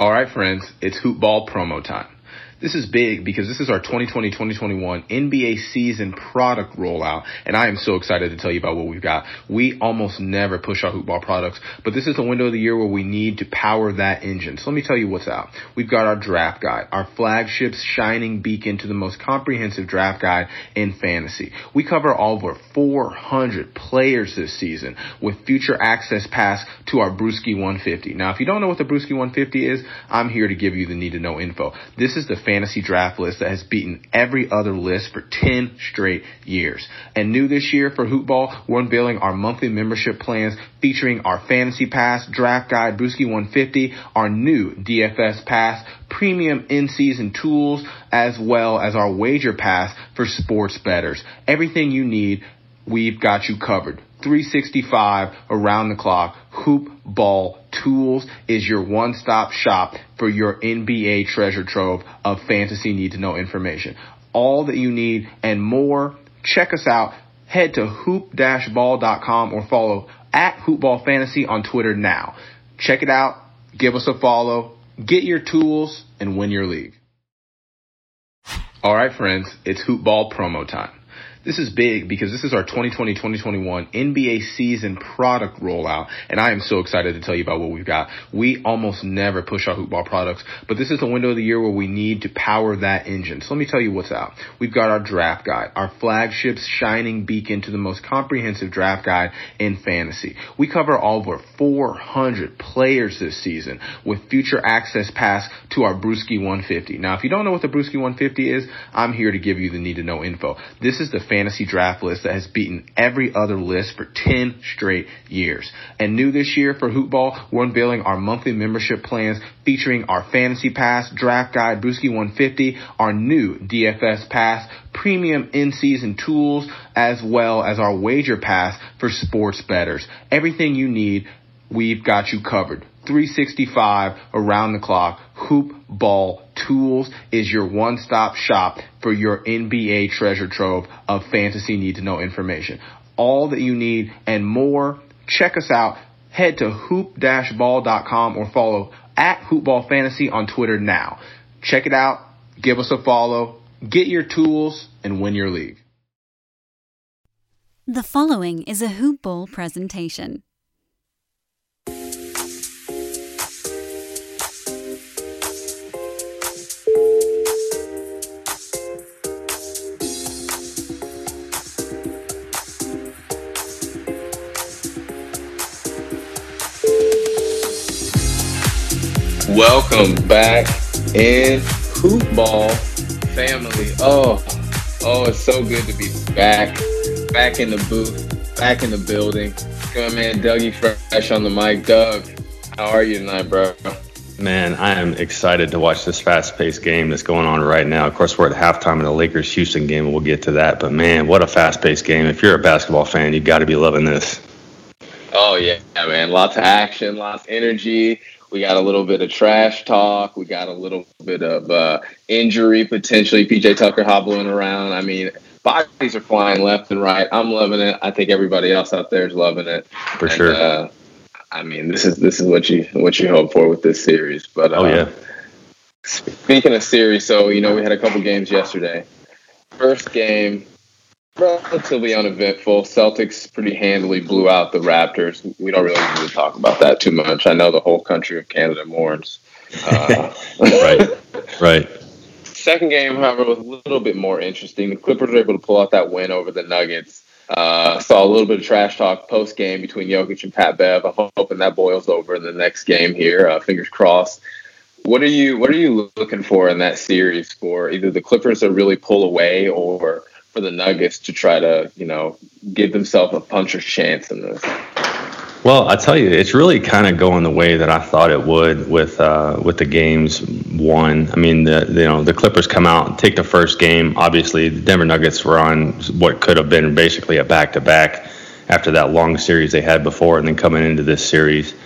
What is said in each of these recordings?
All right, friends, it's Hoop Ball promo time. This is big because this is our 2020-2021 NBA season product rollout, and I am so excited to tell you about what we've got. We almost never push our Hoop Ball products, but this is the window of the year where we need to power that engine. So let me tell you what's out. We've got our draft guide, our flagship shining beacon to the most comprehensive draft guide in fantasy. We cover over 400 players this season with future access pass to our Brewski 150. Now, if you don't know what the Brewski 150 is, I'm here to give you the need-to-know info. This is the fantasy draft list that has beaten every other list for 10 straight years. And new this year for Hoop Ball, we're unveiling our monthly membership plans featuring our Fantasy Pass, Draft Guide, Brewski 150, our new DFS Pass, premium in-season tools, as well as our Wager Pass for sports bettors. Everything you need, we've got you covered. 365 around the clock. Hoop Ball Tools is your one-stop shop for your NBA treasure trove of fantasy need-to-know information. All that you need and more. Check us out. Head to hoop-ball.com or follow at hoopballfantasy on Twitter now. Check it out. Give us a follow. Get your tools and win your league. All right, friends, it's Hoop Ball promo time. This is big because this is our 2020-2021 NBA season product rollout, and I am so excited to tell you about what we've got. We almost never push our Hoop Ball products, but this is the window of the year where we need to power that engine. So let me tell you what's out. We've got our draft guide, our flagship shining beacon to the most comprehensive draft guide in fantasy. We cover over 400 players this season with future access pass to our Brewski 150. Now, if you don't know what the Brewski 150 is, I'm here to give you the need-to-know info. This is the fantasy draft list that has beaten every other list for 10 straight years. And new this year for Hoop Ball, we're unveiling our monthly membership plans featuring our Fantasy Pass, Draft Guide, Brewski 150, our new DFS Pass, premium in-season tools, as well as our Wager Pass for sports bettors. Everything you need, we've got you covered. 365 around the clock. Hoop Ball Tools is your one-stop shop for your NBA treasure trove of fantasy need-to-know information. All that you need and more. Check us out. Head to hoop-ball.com or follow at hoopballfantasy on Twitter now. Check it out. Give us a follow. Get your tools and win your league. The following is a Hoop Ball presentation. Welcome back in Hoop Ball family. Oh, it's so good to be back in the booth, back in the building. Good man, Dougie Fresh on the mic. Doug, how are you tonight, bro? Man, I am excited to watch this fast-paced game that's going on right now. Of course, we're at halftime in the Lakers-Houston game, and we'll get to that. But, man, what a fast-paced game. If you're a basketball fan, you've got to be loving this. Oh, yeah, man. Lots of action, lots of energy. We got a little bit of trash talk. We got a little bit of injury, potentially. PJ Tucker hobbling around. I mean, bodies are flying left and right. I'm loving it. I think everybody else out there is loving it. For sure. I mean, this is what you hope for with this series. But yeah. Speaking of series, so we had a couple games yesterday. First game, relatively uneventful. Celtics pretty handily blew out the Raptors. We don't really need to talk about that too much. I know the whole country of Canada mourns. Right. Second game, however, was a little bit more interesting. The Clippers were able to pull out that win over the Nuggets. Saw a little bit of trash talk post-game between Jokic and Pat Bev. I'm hoping that boils over in the next game here. Fingers crossed. What are you looking for in that series for either the Clippers to really pull away or for the Nuggets to try to, give themselves a puncher's chance in this? Well, I tell you, it's really kind of going the way that I thought it would with the games won. I mean, the Clippers come out and take the first game. Obviously, the Denver Nuggets were on what could have been basically a back-to-back after that long series they had before, and then coming into this series,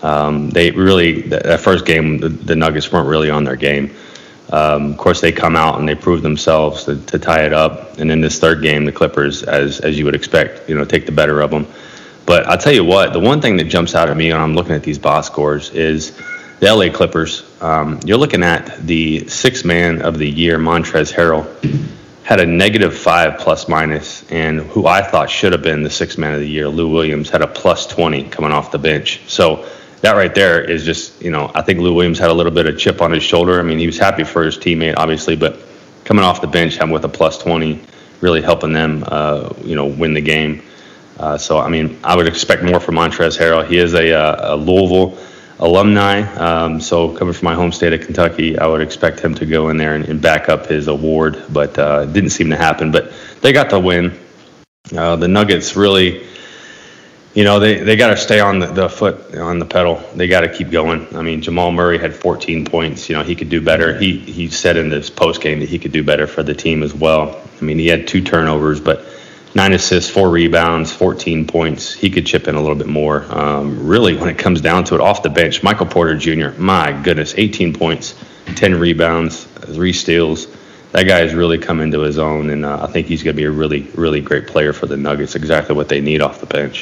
that first game, the Nuggets weren't really on their game. Of course, they come out and they prove themselves to tie it up, and in this third game, the Clippers, as you would expect, take the better of them. But I'll tell you what, the one thing that jumps out at me when I'm looking at these box scores is the LA Clippers, you're looking at the sixth man of the year, Montrezl Harrell, had a -5 plus minus, and who I thought should have been the sixth man of the year, Lou Williams, had a +20 coming off the bench. So that right there is just, I think Lou Williams had a little bit of chip on his shoulder. I mean, he was happy for his teammate, obviously, but coming off the bench, having with a +20, really helping them, win the game. So, I mean, I would expect more from Montrezl Harrell. He is a Louisville alumni, so coming from my home state of Kentucky, I would expect him to go in there and back up his award, but it didn't seem to happen. But they got the win. The Nuggets really, they got to stay on the foot, on the pedal. They got to keep going. I mean, Jamal Murray had 14 points. He could do better. He said in this post game that he could do better for the team as well. I mean, he had 2 turnovers, but 9 assists, 4 rebounds, 14 points. He could chip in a little bit more. Really, when it comes down to it, off the bench, Michael Porter Jr., my goodness, 18 points, 10 rebounds, 3 steals. That guy has really come into his own, and I think he's going to be a really, really great player for the Nuggets, exactly what they need off the bench.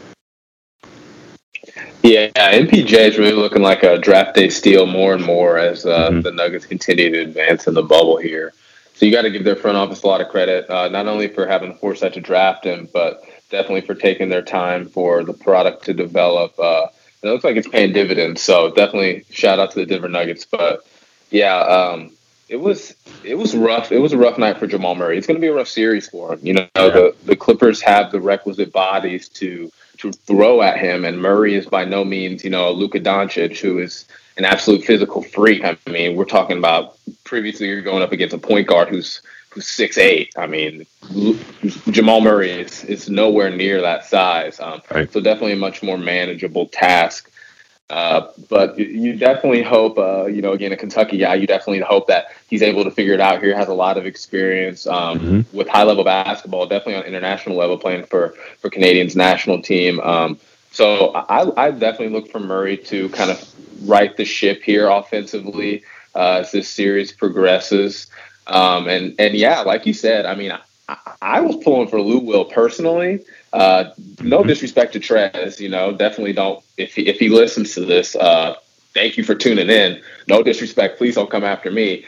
Yeah, MPJ is really looking like a draft day steal more and more as the Nuggets continue to advance in the bubble here. So you got to give their front office a lot of credit, not only for having the foresight to draft him, but definitely for taking their time for the product to develop. It looks like it's paying dividends, so definitely shout out to the Denver Nuggets. But yeah, it was rough. It was a rough night for Jamal Murray. It's going to be a rough series for him. The Clippers have the requisite bodies to throw at him, and Murray is by no means, Luka Doncic, who is an absolute physical freak. I mean, we're talking about previously you're going up against a point guard who's 6'8". I mean, Jamal Murray is nowhere near that size. Right. So definitely a much more manageable task. But you definitely hope, again, a Kentucky guy, you definitely hope that he's able to figure it out here, has a lot of experience with high-level basketball, definitely on international level, playing for Canadians national team. So I definitely look for Murray to kind of right the ship here offensively as this series progresses. And yeah, like you said, I mean, I was pulling for Lou Will personally. No disrespect to Trez, definitely don't. If he listens to this, thank you for tuning in. No disrespect, please don't come after me.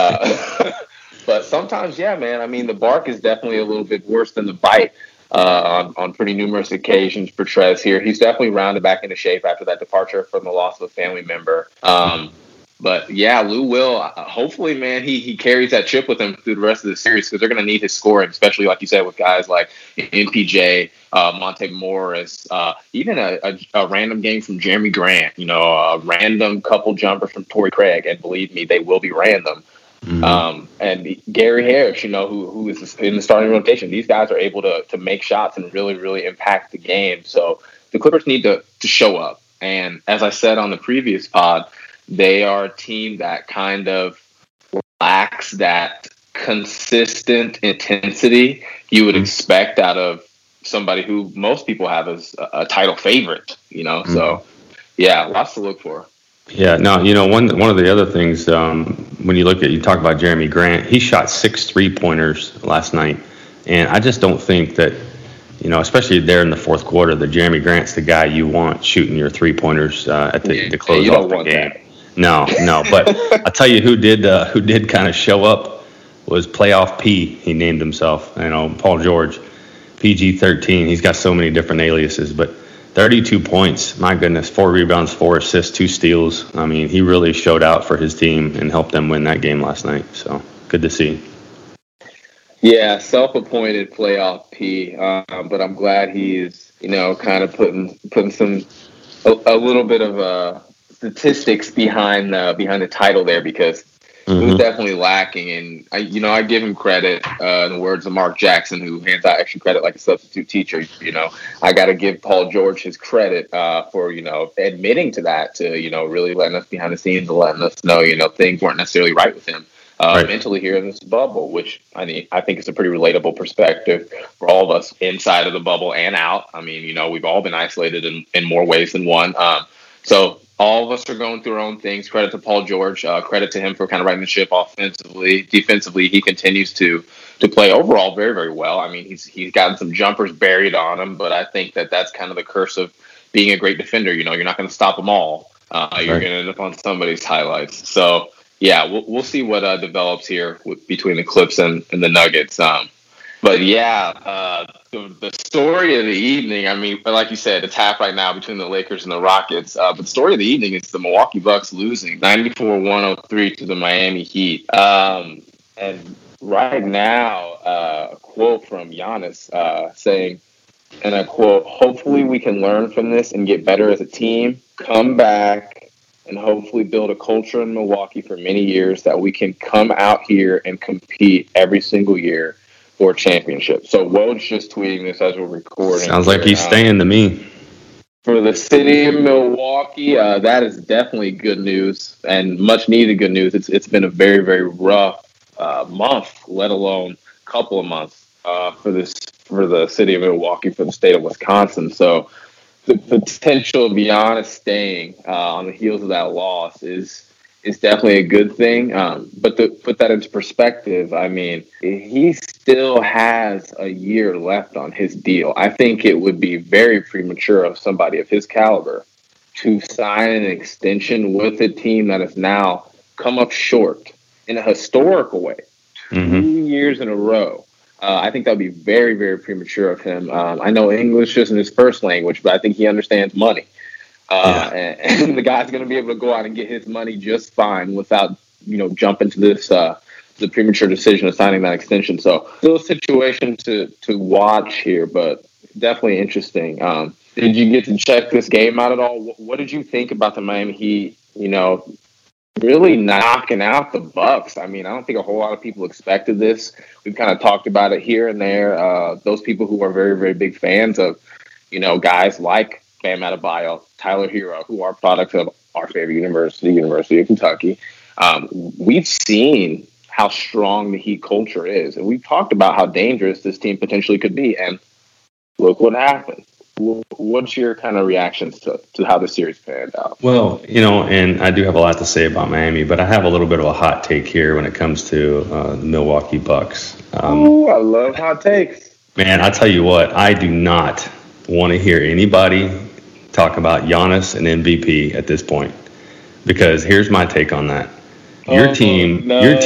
But sometimes, yeah, man. I mean, the bark is definitely a little bit worse than the bite on pretty numerous occasions for Trez here. He's definitely rounded back into shape after that departure from the loss of a family member. But yeah, Lou Will, hopefully, man, he carries that chip with him through the rest of the series because they're going to need his scoring, especially like you said with guys like MPJ, Monte Morris, even a random game from Jeremy Grant, a random couple jumper from Torrey Craig, and believe me, they will be random. And Gary Harris, who is in the starting rotation. These guys are able to make shots and really, really impact the game. So the Clippers need to show up. And as I said on the previous pod, they are a team that kind of lacks that consistent intensity you would expect out of somebody who most people have as a title favorite, So, yeah, lots to look for. Yeah, no, one of the other things, when you talk about Jeremy Grant, he shot 6 3-pointers last night. And I just don't think that, especially there in the fourth quarter, that Jeremy Grant's the guy you want shooting your 3-pointers at the close off the game. That. No, but I'll tell you who did kind of show up was Playoff P, he named himself, Paul George, PG-13. He's got so many different aliases, but 32 points, my goodness, 4 rebounds, 4 assists, 2 steals. I mean, he really showed out for his team and helped them win that game last night. So good to see. Yeah, self-appointed Playoff P, but I'm glad he's, kind of putting a little bit of statistics behind the title there because it was definitely lacking. And I give him credit in the words of Mark Jackson, who hands out extra credit like a substitute teacher. I got to give Paul George his credit for admitting to that, to really letting us behind the scenes and letting us know things weren't necessarily right with him mentally here in this bubble, which I think is a pretty relatable perspective for all of us inside of the bubble and out. I mean, we've all been isolated in more ways than one. So all of us are going through our own things. Credit to Paul George. Credit to him for kind of riding the ship offensively. Defensively, he continues to play overall very, very well. I mean, he's gotten some jumpers buried on him, but I think that's kind of the curse of being a great defender. You're not going to stop them all. You're going to end up on somebody's highlights. So, yeah, we'll see what develops here between the Clips and the Nuggets. But yeah, the story of the evening, I mean, like you said, it's half right now between the Lakers and the Rockets. But the story of the evening is the Milwaukee Bucks losing 94-103 to the Miami Heat. And right now, a quote from Giannis saying, and I quote, "Hopefully we can learn from this and get better as a team, come back, and hopefully build a culture in Milwaukee for many years that we can come out here and compete every single year for a championship." So Woj just tweeting this as we're recording. Sounds like he's staying to me. For the city of Milwaukee, that is definitely good news and much needed good news. It's been a very, very rough month, let alone couple of months for the city of Milwaukee, for the state of Wisconsin. So the potential of Giannis staying on the heels of that loss is definitely a good thing. But to put that into perspective, I mean, he still has a year left on his deal. I think it would be very premature of somebody of his caliber to sign an extension with a team that has now come up short in a historical way, 2 years in a row. I think that would be very, very premature of him. I know English isn't his first language, but I think he understands money. And the guy's going to be able to go out and get his money just fine without, jumping to this the premature decision of signing that extension. So still a situation to watch here, but definitely interesting. Did you get to check this game out at all? What did you think about the Miami Heat, really knocking out the Bucks? I mean, I don't think a whole lot of people expected this. We've kind of talked about it here and there. Those people who are very, very big fans of, guys like Bam Adebayo, Tyler Hero, who are products of our favorite university, University of Kentucky. We've seen how strong the Heat culture is, and we've talked about how dangerous this team potentially could be, and look what happened. What's your kind of reactions to how the series panned out? Well, and I do have a lot to say about Miami, but I have a little bit of a hot take here when it comes to the Milwaukee Bucks. I love hot takes. Man, I tell you what, I do not want to hear anybody talk about Giannis and MVP at this point, because here's my take on that. Your team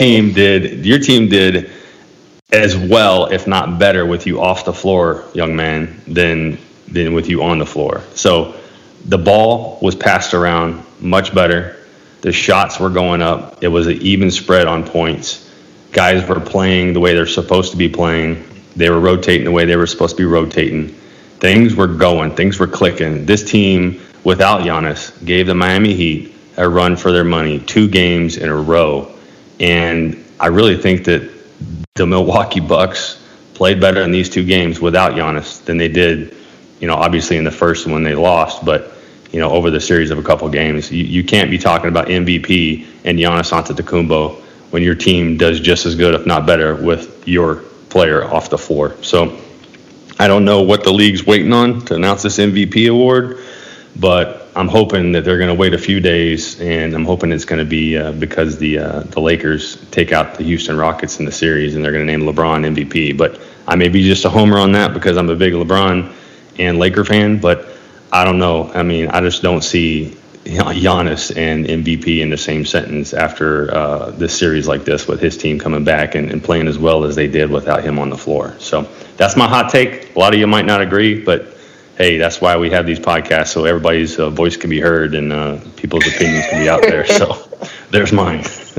did as well, if not better, with you off the floor, young man, than with you on the floor. So the ball was passed around much better. The shots were going up. It was an even spread on points. Guys were playing the way they're supposed to be playing. They were rotating the way they were supposed to be rotating. Things were going. Things were clicking. This team, without Giannis, gave the Miami Heat a run for their money 2 games in a row. And I really think that the Milwaukee Bucks played better in these 2 games without Giannis than they did, obviously in the first when they lost. But, over the series of a couple games, you can't be talking about MVP and Giannis Antetokounmpo when your team does just as good, if not better, with your player off the floor. So I don't know what the league's waiting on to announce this MVP award, but I'm hoping that they're going to wait a few days, and I'm hoping it's going to be because the Lakers take out the Houston Rockets in the series, and they're going to name LeBron MVP. But I may be just a homer on that because I'm a big LeBron and Laker fan, but I don't know. I mean, I just don't see Giannis and MVP in the same sentence after this series like this, with his team coming back and playing as well as they did without him on the floor. So that's my hot take. A lot of you might not agree, but hey, that's why we have these podcasts, so everybody's voice can be heard and people's opinions can be out there. So there's mine.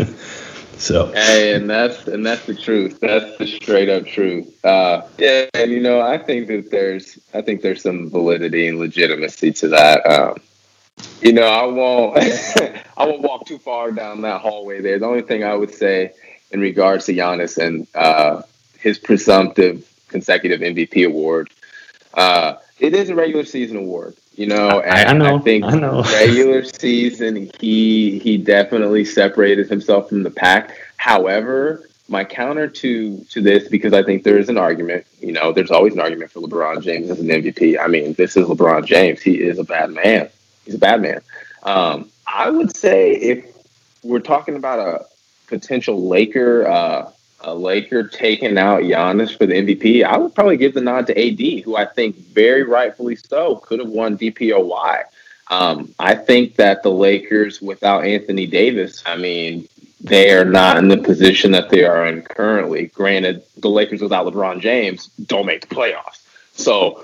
So hey, and that's the truth. That's the straight up truth. Yeah, and I think that there's some validity and legitimacy to that. I won't walk too far down that hallway there. The only thing I would say in regards to Giannis and his presumptive consecutive MVP award, it is a regular season award, and I know. Regular season, he definitely separated himself from the pack. However, my counter to this, because I think there is an argument, there's always an argument for LeBron James as an MVP. I mean, this is LeBron James. He is a bad man. He's a bad man. I would say if we're talking about a potential Laker taking out Giannis for the MVP, I would probably give the nod to AD, who I think very rightfully so could have won DPOY. I think that the Lakers without Anthony Davis, I mean, they are not in the position that they are in currently. Granted, the Lakers without LeBron James don't make the playoffs. So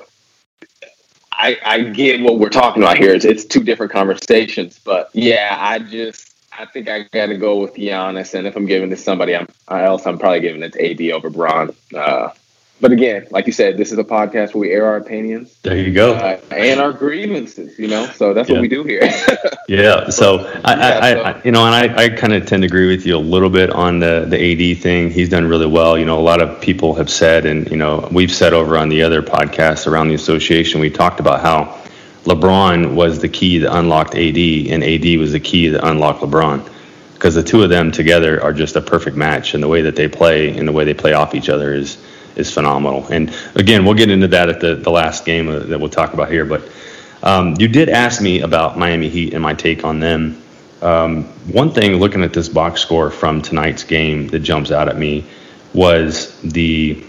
I get what we're talking about here. It's two different conversations. But, yeah, I think I got to go with Giannis. And if I'm giving this to somebody else, I'm probably giving it to AD over Bron. But again, like you said, this is a podcast where we air our opinions. There you go. And our grievances, so that's what we do here. Yeah. So I kind of tend to agree with you a little bit on the AD thing. He's done really well. A lot of people have said, and, we've said over on the other podcasts around the association, we talked about how LeBron was the key that unlocked AD, and AD was the key that unlocked LeBron. Because the two of them together are just a perfect match, and the way that they play and the way they play off each other is phenomenal. And again, we'll get into that at the last game that we'll talk about here. But you did ask me about Miami Heat and my take on them. One thing looking at this box score from tonight's game that jumps out at me was the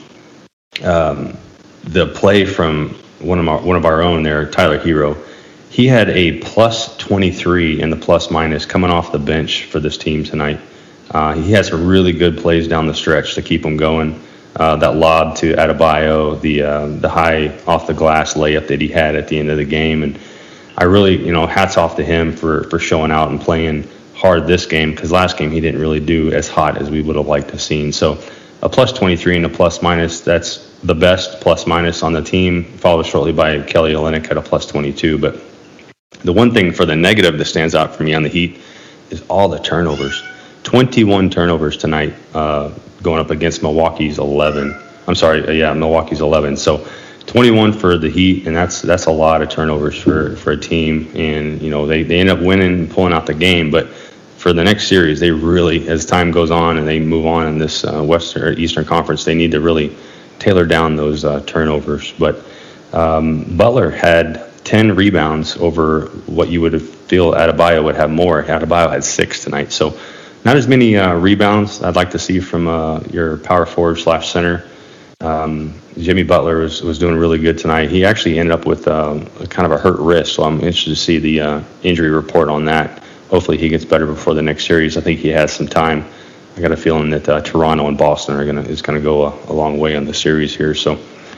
play from one of our own there, Tyler Hero. He had a plus 23 in the plus minus coming off the bench for this team tonight. He has some really good plays down the stretch to keep him going. That lob to Adebayo, the high off the glass layup that he had at the end of the game. And I really, hats off to him for showing out and playing hard this game, because last game he didn't really do as hot as we would have liked to have seen. So a plus 23 and a plus minus, that's the best plus minus on the team, followed shortly by Kelly Olynyk at a plus 22. But the one thing for the negative that stands out for me on the Heat is all the turnovers. 21 turnovers tonight, going up against Milwaukee's 11. Milwaukee's 11. So 21 for the Heat, and that's a lot of turnovers for a team. And they end up winning and pulling out the game. But for the next series, they really, as time goes on and they move on in this Western or Eastern Conference, they need to really tailor down those turnovers. But Butler had 10 rebounds over what you would feel Adebayo would have more. Adebayo had 6 tonight. So not as many rebounds I'd like to see from your power forward / center. Jimmy Butler was doing really good tonight. He actually ended up with kind of a hurt wrist, so I'm interested to see the injury report on that. Hopefully he gets better before the next series. I think he has some time. I got a feeling that Toronto and Boston is going to go a long way on the series here. So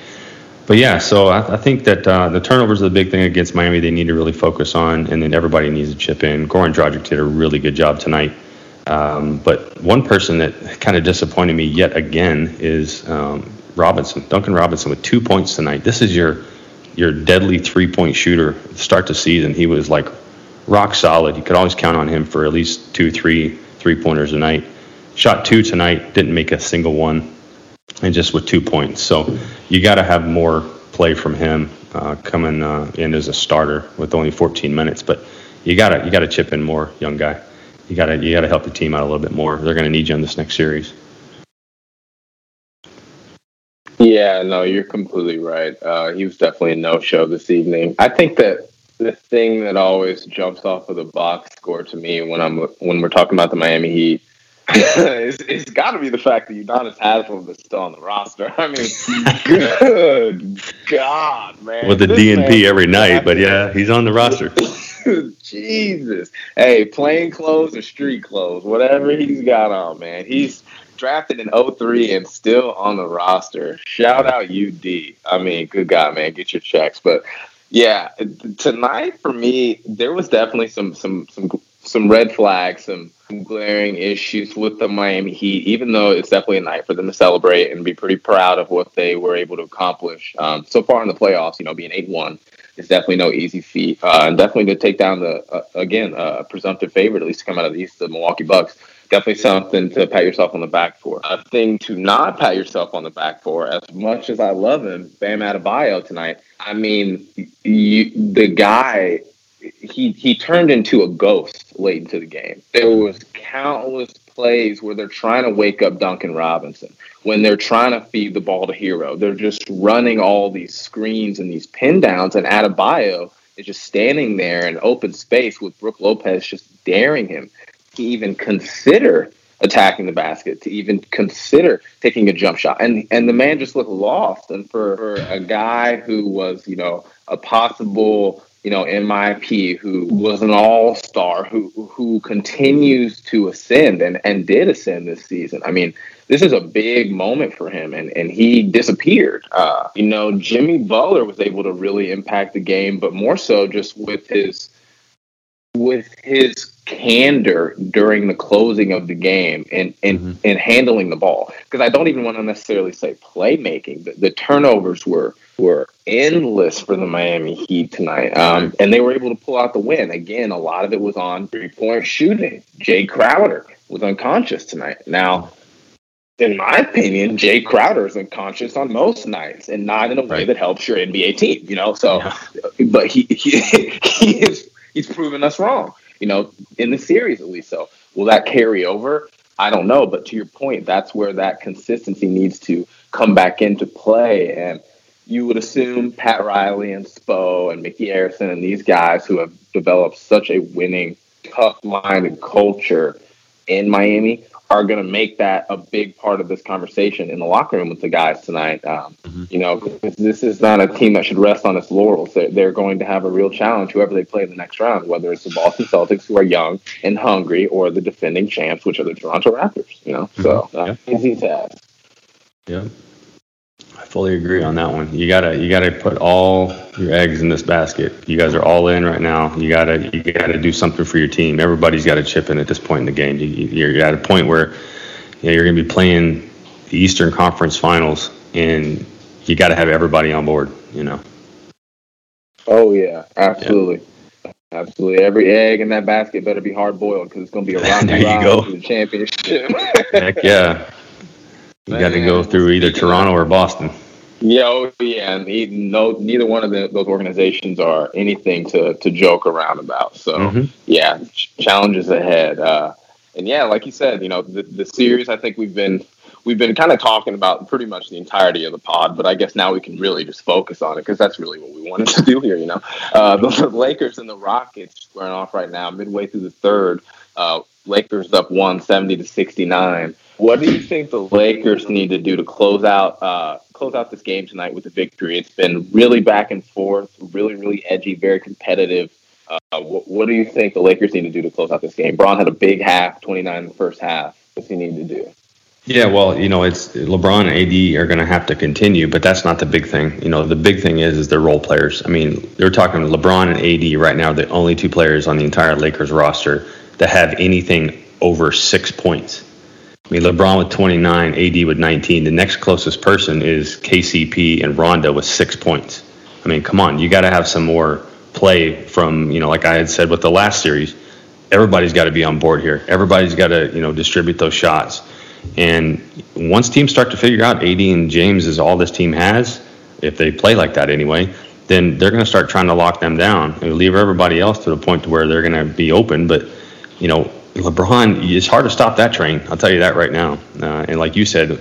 I think that the turnovers are the big thing against Miami. They need to really focus on, and then everybody needs to chip in. Goran Dragic did a really good job tonight. But one person that kind of disappointed me yet again is Duncan Robinson with 2 points tonight. This is your deadly 3-point shooter. Start the season, he was like rock solid. You could always count on him for at least 2-3 3-pointers a night. Shot 2 tonight, didn't make a single one, and just with 2 points. So you got to have more play from him coming in as a starter with only 14 minutes. But you got to chip in more, young guy. You got to help the team out a little bit more. They're going to need you in this next series. Yeah, no, you're completely right. He was definitely a no-show this evening. I think that the thing that always jumps off of the box score to me when we're talking about the Miami Heat it's got to be the fact that Udonis Haslem is still on the roster. I mean, good God, man. With the DNP every night, but yeah, he's on the roster. Jesus. Hey, plain clothes or street clothes, whatever he's got on, man. He's drafted in 03 and still on the roster. Shout out UD. I mean, good God, man. Get your checks. But yeah, tonight for me, there was definitely some red flags, some glaring issues with the Miami Heat, even though it's definitely a night for them to celebrate and be pretty proud of what they were able to accomplish so far in the playoffs. Being 8-1 is definitely no easy feat, and definitely to take down the presumptive favorite, at least to come out of the East, the Milwaukee Bucks. Definitely something to pat yourself on the back for. A thing to not pat yourself on the back for, as much as I love him, Bam Adebayo tonight. I mean, the guy, he turned into a ghost late into the game. There was countless plays where they're trying to wake up Duncan Robinson, when they're trying to feed the ball to Hero. They're just running all these screens and these pin downs, and Adebayo is just standing there in open space with Brook Lopez just daring him to even consider attacking the basket, to even consider taking a jump shot. And the man just looked lost. And for a guy who was, a possible MIP, who was an all-star, who continues to ascend and did ascend this season. I mean, this is a big moment for him, and he disappeared. Jimmy Butler was able to really impact the game, but more so just with his candor during the closing of the game and handling the ball. Because I don't even want to necessarily say playmaking. The turnovers were endless for the Miami Heat tonight. And they were able to pull out the win. Again, a lot of it was on three-point shooting. Jay Crowder was unconscious tonight. Now, in my opinion, Jay Crowder is unconscious on most nights, and not in a way that helps your NBA team, So, but he's proven us wrong, in the series at least. So, will that carry over? I don't know. But to your point, that's where that consistency needs to come back into play. And you would assume Pat Riley and Spo and Mickey Arison and these guys who have developed such a winning, tough-minded culture in Miami are going to make that a big part of this conversation in the locker room with the guys tonight. This is not a team that should rest on its laurels. They're going to have a real challenge, whoever they play in the next round, whether it's the Boston Celtics, who are young and hungry, or the defending champs, which are the Toronto Raptors, So, easy to ask. Yeah. I fully agree on that one. You gotta put all your eggs in this basket. You guys are all in right now. You gotta do something for your team. Everybody's got to chip in at this point in the game. You're at a point where you're going to be playing the Eastern Conference Finals, and you got to have everybody on board. Oh yeah, absolutely. Yeah. Absolutely. Every egg in that basket better be hard boiled, because it's going to be a round to the championship. Heck yeah. You got to go through either Toronto or Boston. Yeah, and neither one of those organizations are anything to joke around about. So, challenges ahead. And yeah, like you said, the series, I think we've been kind of talking about pretty much the entirety of the pod, but I guess now we can really just focus on it, because that's really what we wanted to do here. The Lakers and the Rockets squaring off right now, midway through the third. Lakers up 170-69. What do you think the Lakers need to do to close out this game tonight with a victory? It's been really back and forth, really, really edgy, very competitive. What do you think the Lakers need to do to close out this game? Bron had a big half, 29 in the first half. What does he need to do? Yeah, well, it's LeBron and AD are going to have to continue, but that's not the big thing. The big thing is they're role players. I mean, they're talking LeBron and AD right now, the only two players on the entire Lakers roster that have anything over 6 points. I mean, LeBron with 29, AD with 19. The next closest person is KCP and Rondo with 6 points. I mean, come on, you got to have some more play from, like I had said with the last series, everybody's got to be on board here. Everybody's got to, distribute those shots. And once teams start to figure out AD and James is all this team has, if they play like that anyway, then they're going to start trying to lock them down and leave everybody else to the point to where they're going to be open. But, LeBron, it's hard to stop that train. I'll tell you that right now. And like you said,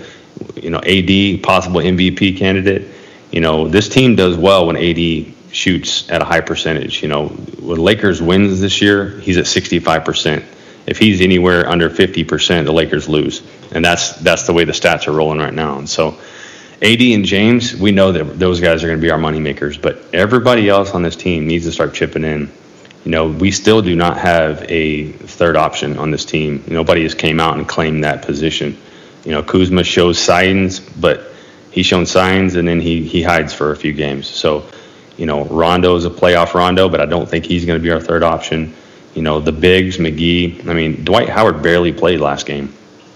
AD, possible MVP candidate. This team does well when AD shoots at a high percentage. When Lakers wins this year, he's at 65%. If he's anywhere under 50%, the Lakers lose. And that's the way the stats are rolling right now. And so AD and James, we know that those guys are going to be our money makers. But everybody else on this team needs to start chipping in. We still do not have a third option on this team. Nobody has came out and claimed that position. Kuzma shows signs, but he's shown signs and then he hides for a few games. So, Rondo is a playoff Rondo, but I don't think he's going to be our third option. The bigs, McGee. I mean, Dwight Howard barely played last game.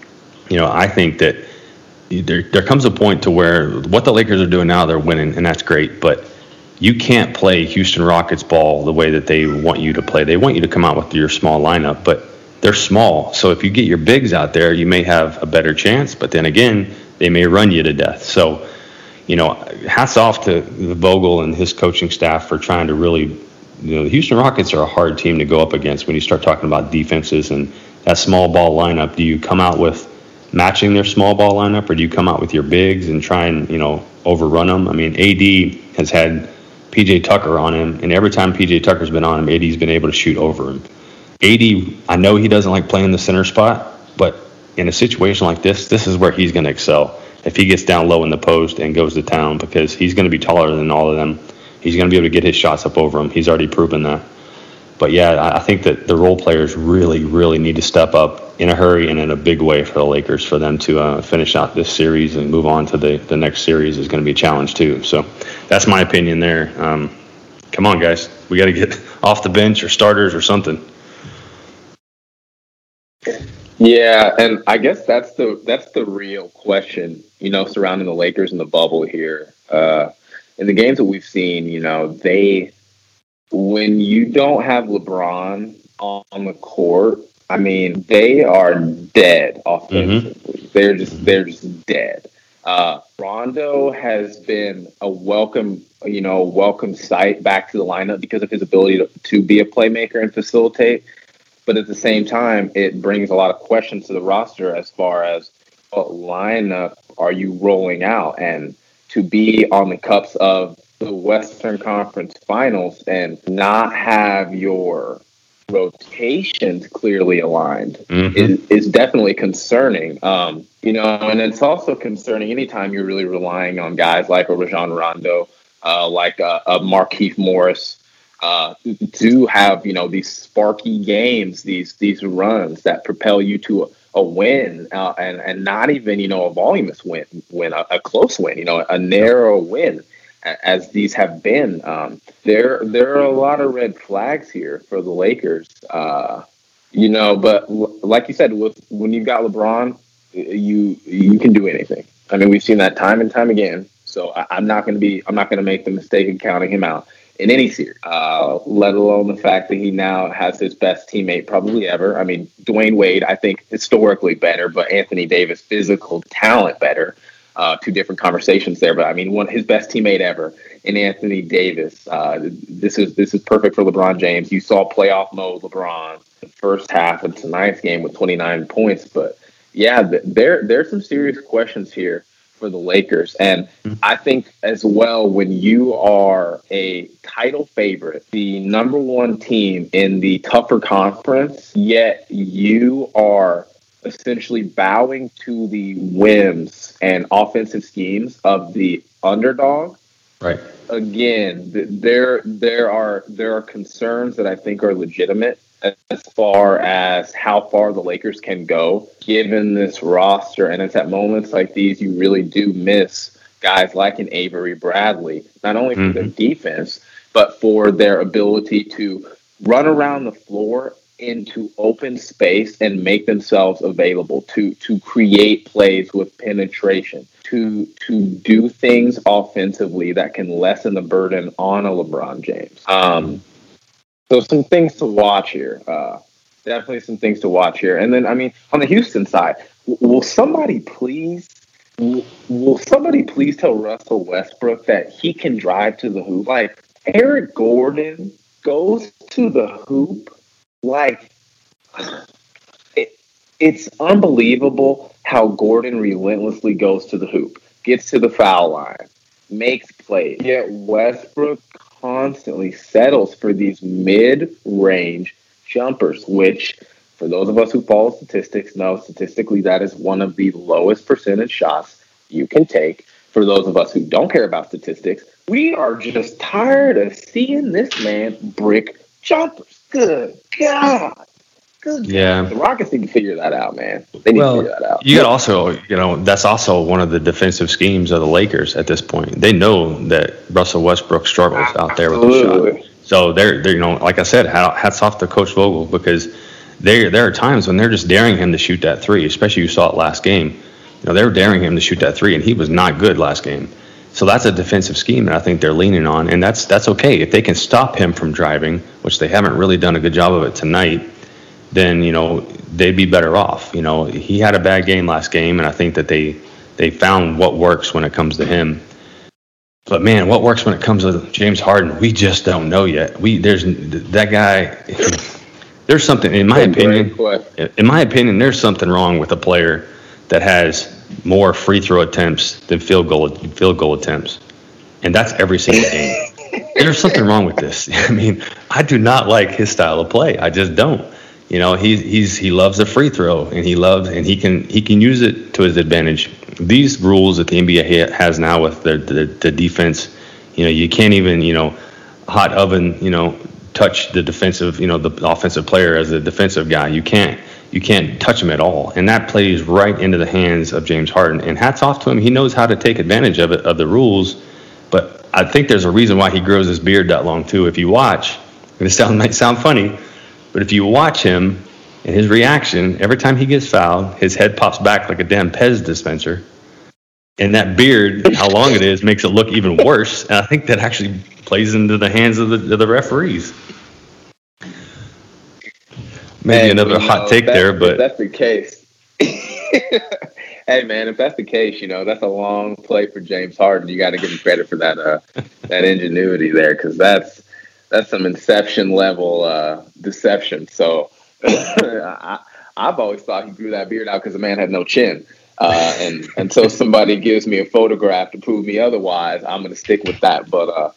I think that there comes a point to where what the Lakers are doing now, they're winning, and that's great, but you can't play Houston Rockets ball the way that they want you to play. They want you to come out with your small lineup, but they're small. So if you get your bigs out there, you may have a better chance, but then again, they may run you to death. So, hats off to Vogel and his coaching staff for trying to really, the Houston Rockets are a hard team to go up against when you start talking about defenses and that small ball lineup. Do you come out with matching their small ball lineup, or do you come out with your bigs and try and, overrun them? I mean, AD has had PJ Tucker on him, and every time PJ Tucker's been on him, AD's been able to shoot over him. AD, I know he doesn't like playing the center spot, but in a situation like this is where he's going to excel. If he gets down low in the post and goes to town, because he's going to be taller than all of them. he's going to be able to get his shots up over him. He's already proven that. But yeah, I think that the role players really, really need to step up in a hurry and in a big way for the Lakers, for them to finish out this series and move on to the next series is going to be a challenge too. So that's my opinion there. Come on, guys. We got to get off the bench or starters or something. Yeah, and I guess that's the real question, surrounding the Lakers and the bubble here. In the games that we've seen, when you don't have LeBron on the court, I mean, they are dead offensively. Mm-hmm. They're just dead. Rondo has been a welcome sight back to the lineup because of his ability to be a playmaker and facilitate. But at the same time, it brings a lot of questions to the roster as far as what lineup are you rolling out, and to be on the cups of the Western Conference Finals and not have your rotations clearly aligned is definitely concerning. And it's also concerning anytime you're really relying on guys like a Rajon Rondo, like a Markieff Morris, to have, these sparky games, these runs that propel you to a win, and not even, a voluminous win, a close win, a narrow win, as these have been. There are a lot of red flags here for the Lakers, but like you said, when you've got LeBron, you can do anything. I mean, we've seen that time and time again. So I'm not going to make the mistake of counting him out in any series, let alone the fact that he now has his best teammate probably ever. I mean, Dwayne Wade, I think historically better, but Anthony Davis, physical talent better. Two different conversations there, but I mean, his best teammate ever in Anthony Davis. This is perfect for LeBron James. You saw playoff mode LeBron the first half of tonight's game with 29 points, but yeah, there's some serious questions here for the Lakers. And I think as well, when you are a title favorite, the number one team in the tougher conference, yet you are essentially bowing to the whims and offensive schemes of the underdog. Right. Again, there are concerns that I think are legitimate as far as how far the Lakers can go given this roster. And it's at moments like these you really do miss guys like an Avery Bradley, not only for their defense, but for their ability to run around the floor into open space and make themselves available to create plays with penetration, to do things offensively that can lessen the burden on a LeBron James. So some things to watch here. Definitely some things to watch here. And then, I mean, on the Houston side, will somebody please tell Russell Westbrook that he can drive to the hoop? Like, Eric Gordon goes to the hoop. Like, it's unbelievable how Gordon relentlessly goes to the hoop, gets to the foul line, makes plays. Yet Westbrook constantly settles for these mid-range jumpers, which, for those of us who follow statistics, know statistically that is one of the lowest percentage shots you can take. For those of us who don't care about statistics, we are just tired of seeing this man brick jumpers. Good God. Good God. Yeah. The Rockets need to figure that out, man. They need to figure that out. You got also, that's also one of the defensive schemes of the Lakers at this point. They know that Russell Westbrook struggles out there with the shot. So they're like I said, hats off to Coach Vogel, because there are times when they're just daring him to shoot that three, especially you saw it last game. They were daring him to shoot that three, and he was not good last game. So that's a defensive scheme that I think they're leaning on, and that's okay. If they can stop him from driving, which they haven't really done a good job of it tonight, then, they'd be better off. He had a bad game last game, and I think that they found what works when it comes to him. But, man, what works when it comes to James Harden, we just don't know yet. There's that guy. There's something, in my opinion, there's something wrong with a player that has more free throw attempts than field goal attempts, and that's every single game. There's something wrong with this. I mean, I do not like his style of play. I just don't. He loves the free throw, and he can use it to his advantage. These rules that the NBA has now with the defense, You can't even, hot oven, touch the defensive, the offensive player as a defensive guy. You can't touch him at all. And that plays right into the hands of James Harden. And hats off to him. He knows how to take advantage of it, of the rules. But I think there's a reason why he grows his beard that long, too. If you watch, and it might sound funny, but if you watch him and his reaction, every time he gets fouled, his head pops back like a damn Pez dispenser. And that beard, how long it is, makes it look even worse. And I think that actually plays into the hands of the referees. Maybe another hot take there, but if that's the case. Hey man, if that's the case, that's a long play for James Harden. You got to give him credit for that that ingenuity there, because that's some Inception level deception. So I've always thought he grew that beard out because the man had no chin. And until somebody gives me a photograph to prove me otherwise, I'm going to stick with that. But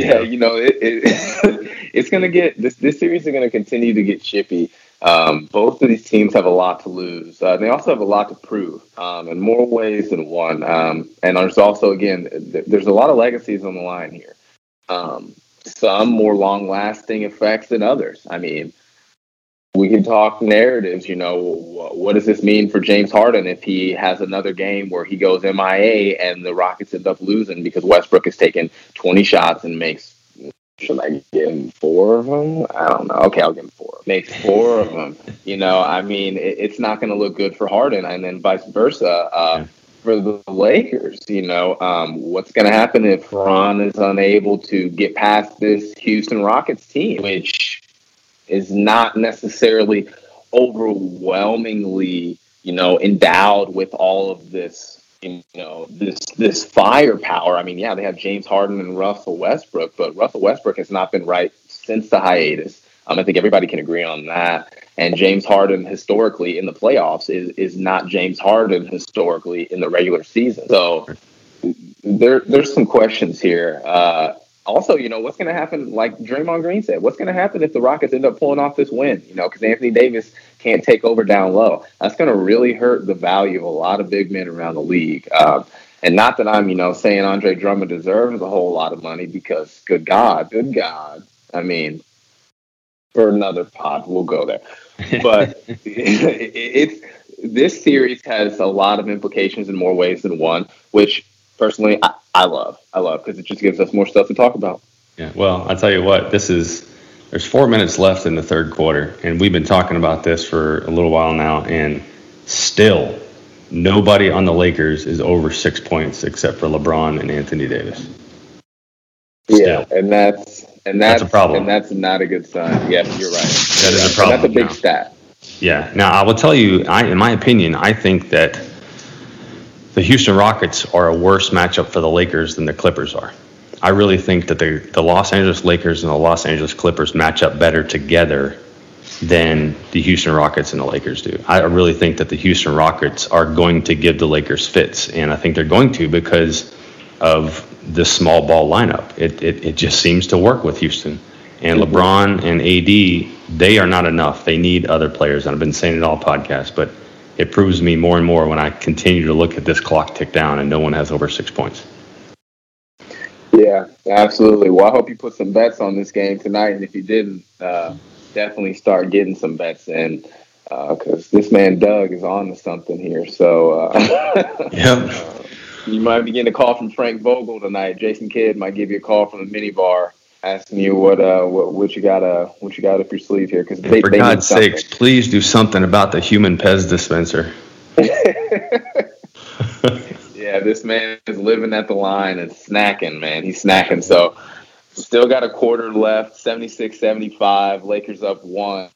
it's going to get this series is going to continue to get chippy. Both of these teams have a lot to lose. They also have a lot to prove in more ways than one. And there's also, again, there's a lot of legacies on the line here. Some more long-lasting effects than others. I mean, we can talk narratives, what does this mean for James Harden if he has another game where he goes MIA and the Rockets end up losing because Westbrook has taken 20 shots and makes, should I give him 4 of them? I don't know. Okay, I'll give him 4. Makes 4 of them. I mean, it's not going to look good for Harden, and then vice versa. For the Lakers, what's going to happen if Ron is unable to get past this Houston Rockets team, which is not necessarily overwhelmingly, endowed with all of this, this firepower. I mean, yeah, they have James Harden and Russell Westbrook, but Russell Westbrook has not been right since the hiatus. I think everybody can agree on that. And James Harden historically in the playoffs is not James Harden historically in the regular season. So there's some questions here. Also, what's going to happen, like Draymond Green said, what's going to happen if the Rockets end up pulling off this win, because Anthony Davis can't take over down low. That's going to really hurt the value of a lot of big men around the league. And not that I'm, saying Andre Drummond deserves a whole lot of money, because good God, I mean, for another pod, we'll go there. But this series has a lot of implications in more ways than one, which personally I love because it just gives us more stuff to talk about. Yeah, well, I'll tell you what, there's 4 minutes left in the third quarter, and we've been talking about this for a little while now, and still nobody on the Lakers is over 6 points except for LeBron and Anthony Davis. Still. Yeah, and that's a problem. And that's not a good sign. Yes, you're right. That is a problem. That's a big stat. Yeah. Now, I will tell you, in my opinion, I think that the Houston Rockets are a worse matchup for the Lakers than the Clippers are. I really think that the Los Angeles Lakers and the Los Angeles Clippers match up better together than the Houston Rockets and the Lakers do. I really think that the Houston Rockets are going to give the Lakers fits, and I think they're going to because of the small ball lineup. It just seems to work with Houston. And LeBron and AD, they are not enough. They need other players. And I've been saying it all podcast, but it proves to me more and more when I continue to look at this clock tick down and no one has over 6 points. Yeah, absolutely. Well, I hope you put some bets on this game tonight. And if you didn't, definitely start getting some bets in because this man Doug is on to something here. So you might be getting a call from Frank Vogel tonight. Jason Kidd might give you a call from the minibar asking you what you got up your sleeve here. Because for God's sakes, please do something about the human Pez dispenser. Yeah, this man is living at the line and snacking, man. He's snacking. So still got a quarter left, 76-75. Lakers up 1.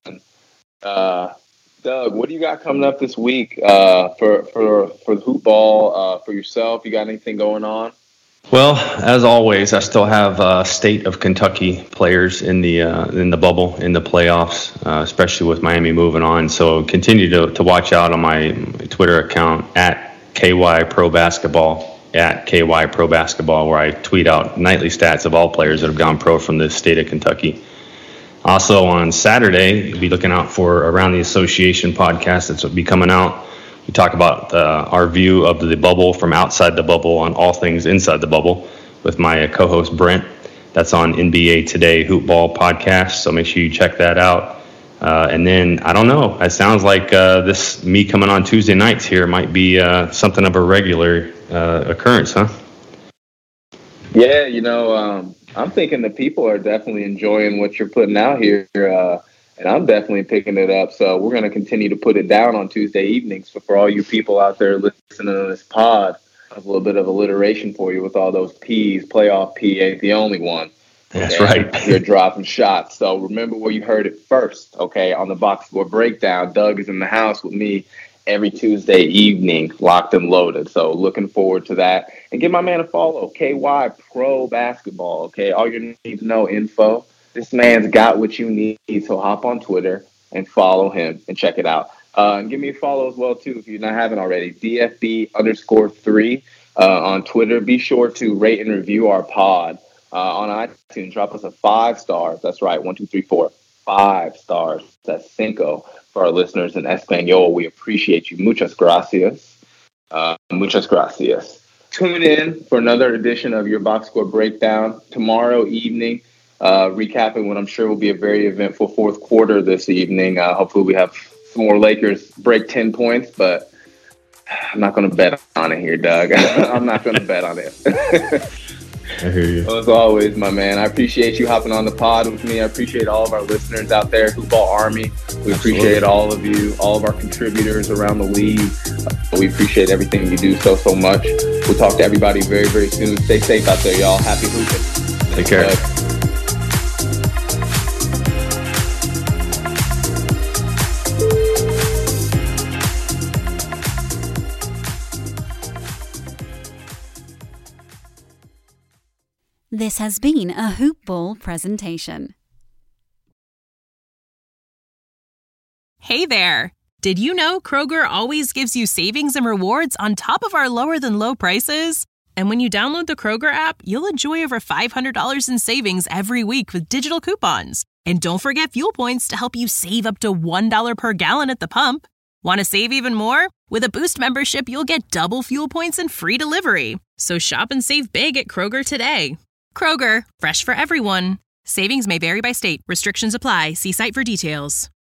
Doug, what do you got coming up this week for the hoop ball for yourself? You got anything going on? Well, as always, I still have State of Kentucky players in the bubble in the playoffs, especially with Miami moving on. So continue to watch out on my Twitter account at KY Pro Basketball, at KY Pro Basketball, where I tweet out nightly stats of all players that have gone pro from the state of Kentucky. Also on Saturday, you'll be looking out for Around the Association podcast that's will be coming out. We talk about our view of the bubble from outside the bubble on all things inside the bubble with my co-host Brent. That's on NBA Today Hoop Ball podcast. So make sure you check that out. And then, I don't know, it sounds like this me coming on Tuesday nights here might be something of a regular occurrence, huh? Yeah, I'm thinking the people are definitely enjoying what you're putting out here, and I'm definitely picking it up. So we're going to continue to put it down on Tuesday evenings. So for all you people out there listening to this pod, a little bit of alliteration for you with all those P's. Playoff P ain't the only one. That's right. You're dropping shots. So remember where you heard it first, okay? On the Box Score Breakdown, Doug is in the house with me every Tuesday evening, locked and loaded. So looking forward to that. And give my man a follow, KY Pro Basketball, okay? All you need to know info. This man's got what you need, so hop on Twitter and follow him and check it out. And give me a follow as well, too, if you're not haven't already. DFB_3 on Twitter. Be sure to rate and review our pod. On iTunes, drop us a 5 stars. That's right, 1, 2, 3, 4, 5 stars. That's cinco for our listeners in Espanol. We appreciate you. Muchas gracias. Muchas gracias. Tune in for another edition of your Box Score Breakdown tomorrow evening, recapping what I'm sure will be a very eventful fourth quarter this evening. Hopefully we have some more Lakers break 10 points, but I'm not going to bet on it here, Doug. I'm not going to bet on it. I hear you. Well, as always, my man, I appreciate you hopping on the pod with me. I appreciate all of our listeners out there, Hoopball Army. We appreciate all of you, all of our contributors around the league. We appreciate everything you do so much. We'll talk to everybody very, very soon. Stay safe out there, y'all. Happy hooping. Take care. This has been a Hoop Ball presentation. Hey there! Did you know Kroger always gives you savings and rewards on top of our lower-than-low prices? And when you download the Kroger app, you'll enjoy over $500 in savings every week with digital coupons. And don't forget fuel points to help you save up to $1 per gallon at the pump. Want to save even more? With a Boost membership, you'll get double fuel points and free delivery. So shop and save big at Kroger today. Kroger, fresh for everyone. Savings may vary by state. Restrictions apply. See site for details.